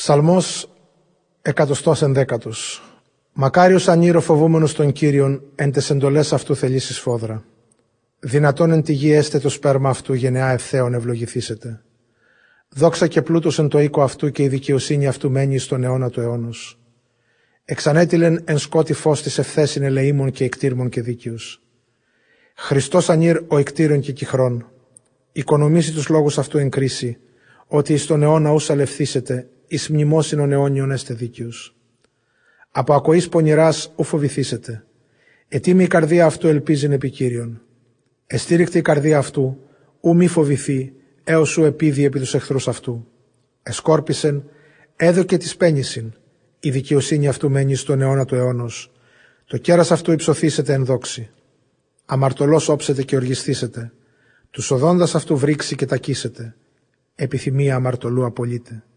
Ψαλμός 111. Μακάριος ανήρο φοβούμενος τον Κύριον, εν τες εντολές αυτού θελήσεις φόδρα. Δυνατόν εν τη γη έστε το σπέρμα αυτού, γενεά ευθέων ευλογηθήσετε. Δόξα και πλούτος εν το οίκο αυτού, και η δικαιοσύνη αυτού μένει στον αιώνα του αιώνος. Εξανέτειλεν εν σκότη φως της ευθέσιν ελεήμων και εκτήρμων και δίκαιος. Χριστός ανήρ ο εκτήρων και κυχρών. Οικονομήσει τους λόγους αυτού εν κρίση, ότι εις τον αιώνα ους αλευθήσετε, εις μνημόσυνον αιώνιον έστε δίκαιος. Από ακοής πονηράς ου φοβηθήσετε. Ετοίμη η καρδία αυτού ελπίζειν επί Κύριον. Εστήρικτη η καρδία αυτού, ου μη φοβηθεί, έως σου επίδει επί τους εχθρούς αυτού. Εσκόρπισεν, έδωκε της πένησιν, η δικαιοσύνη αυτού μένει στον αιώνα του αιώνος. Το κέρας αυτού υψωθήσετε εν δόξη. Αμαρτωλός όψετε και οργιστήσετε. Τους οδόντας αυτού βρήξει και τακίσετε. Επιθυμία αμαρτωλού απολύτε.